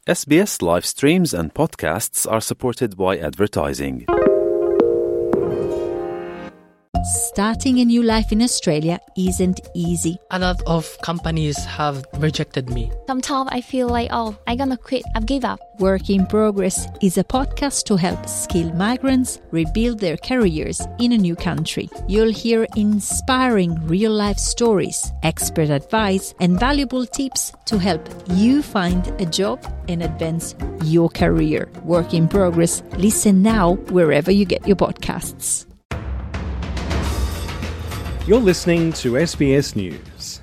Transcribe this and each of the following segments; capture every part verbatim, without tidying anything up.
S B S live streams and podcasts are supported by advertising. Starting a new life in Australia isn't easy. A lot of companies have rejected me. Sometimes I feel like, oh, I'm gonna quit, I've give up. Work in Progress is a podcast to help skilled migrants rebuild their careers in a new country. You'll hear inspiring real-life stories, expert advice, and valuable tips to help you find a job and advance your career. Work in Progress. Listen now wherever you get your podcasts. You're listening to S B S News.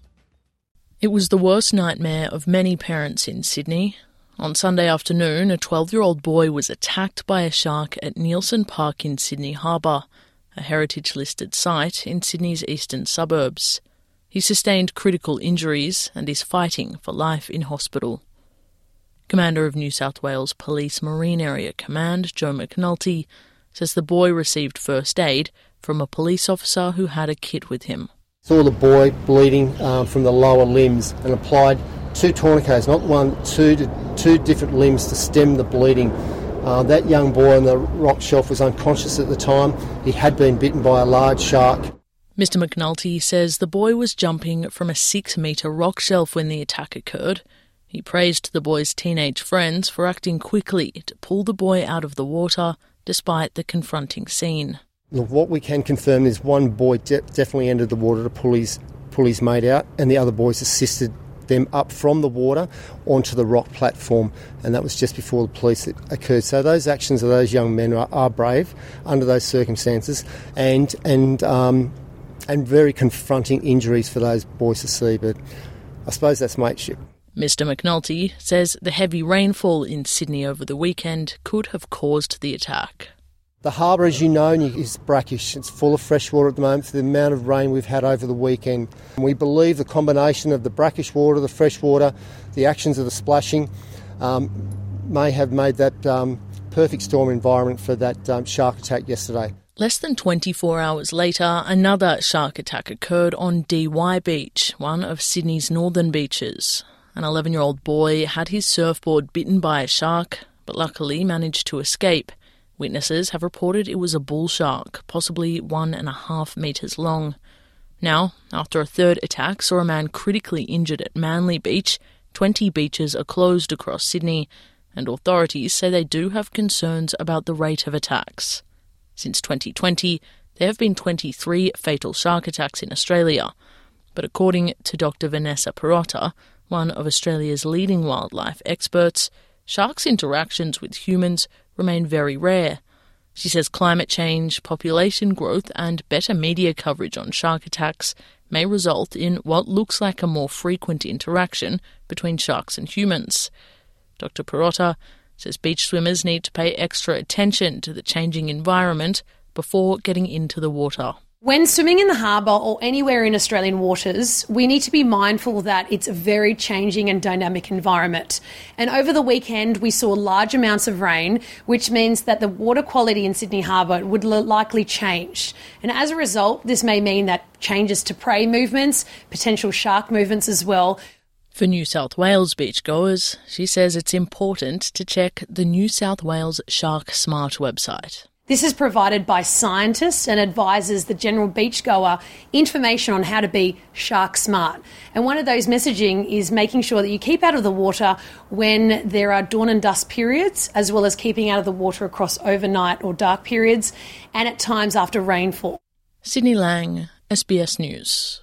It was the worst nightmare of many parents in Sydney. On Sunday afternoon, a twelve-year-old boy was attacked by a shark at Neilson Park in Sydney Harbour, a heritage-listed site in Sydney's eastern suburbs. He sustained critical injuries and is fighting for life in hospital. Commander of New South Wales Police Marine Area Command, Joe McNulty, says the boy received first aid from a police officer who had a kit with him. Saw the boy bleeding um, from the lower limbs and applied two tourniquets, not one, two, to two different limbs to stem the bleeding. Uh, that young boy on the rock shelf was unconscious at the time. He had been bitten by a large shark. Mister McNulty says the boy was jumping from a six-metre rock shelf when the attack occurred. He praised the boy's teenage friends for acting quickly to pull the boy out of the water despite the confronting scene. Look, what we can confirm is one boy de- definitely entered the water to pull his, pull his mate out, and the other boys assisted them up from the water onto the rock platform, and that was just before the police occurred. So those actions of those young men are, are brave under those circumstances, and and um, and very confronting injuries for those boys to see. But I suppose that's mateship. Mister McNulty says the heavy rainfall in Sydney over the weekend could have caused the attack. The harbour, as you know, is brackish. It's full of fresh water at the moment for the amount of rain we've had over the weekend. We believe the combination of the brackish water, the fresh water, the actions of the splashing um, may have made that um, perfect storm environment for that um, shark attack yesterday. Less than twenty-four hours later, another shark attack occurred on D Y Beach, one of Sydney's northern beaches. An eleven-year-old boy had his surfboard bitten by a shark, but luckily managed to escape. Witnesses have reported it was a bull shark, possibly one and a half metres long. Now, after a third attack saw a man critically injured at Manly Beach, twenty beaches are closed across Sydney, and authorities say they do have concerns about the rate of attacks. Since twenty twenty, there have been twenty-three fatal shark attacks in Australia, but according to Doctor Vanessa Perrotta, one of Australia's leading wildlife experts, sharks' interactions with humans remain very rare. She says climate change, population growth and better media coverage on shark attacks may result in what looks like a more frequent interaction between sharks and humans. Doctor Perrotta says beach swimmers need to pay extra attention to the changing environment before getting into the water. When swimming in the harbour or anywhere in Australian waters, we need to be mindful that it's a very changing and dynamic environment. And over the weekend, we saw large amounts of rain, which means that the water quality in Sydney Harbour would l- likely change. And as a result, this may mean that changes to prey movements, potential shark movements as well. For New South Wales beachgoers, she says it's important to check the New South Wales Shark Smart website. This is provided by scientists and advises the general beachgoer information on how to be shark smart. And one of those messaging is making sure that you keep out of the water when there are dawn and dusk periods, as well as keeping out of the water across overnight or dark periods, and at times after rainfall. Sydney Lang, S B S News.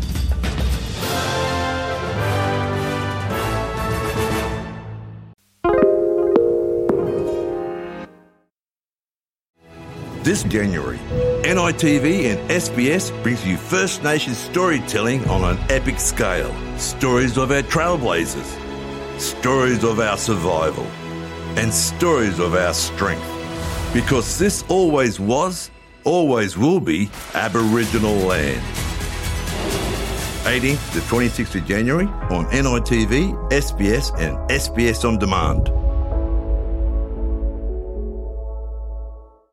This January, N I T V and S B S brings you First Nations storytelling on an epic scale. Stories of our trailblazers, stories of our survival, and stories of our strength. Because this always was, always will be Aboriginal land. eighteenth to twenty-sixth of January on N I T V, S B S and S B S On Demand.